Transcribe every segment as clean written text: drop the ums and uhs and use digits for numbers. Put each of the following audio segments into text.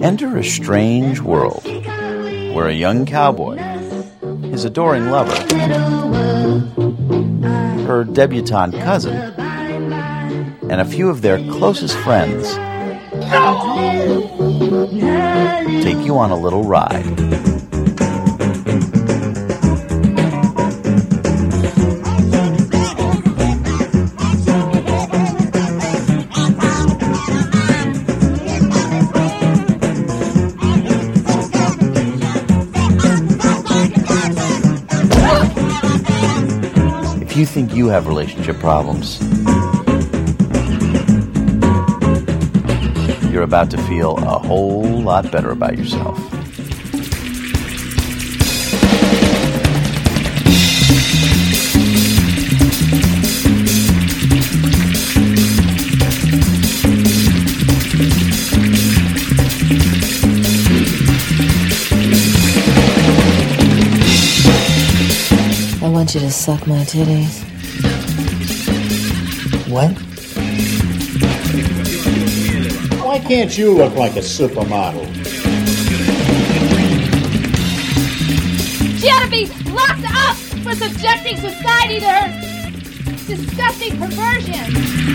Enter a strange world where a young cowboy, his adoring lover, her debutante cousin, and a few of their closest friends take you on a little ride. If you think you have relationship problems, you're about to feel a whole lot better about yourself. I want you to suck my titties. What? Why can't you look like a supermodel? She ought to be locked up for subjecting society to her disgusting perversion.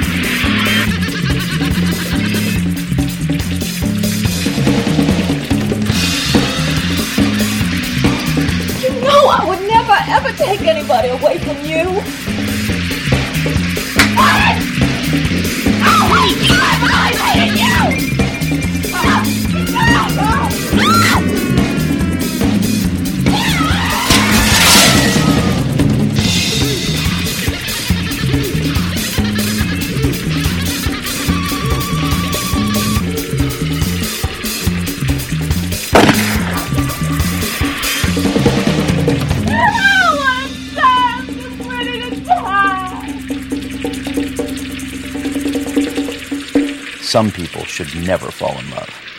You know I would never ever take anybody away from you. What? Oh my God! I hated you! Some people should never fall in love.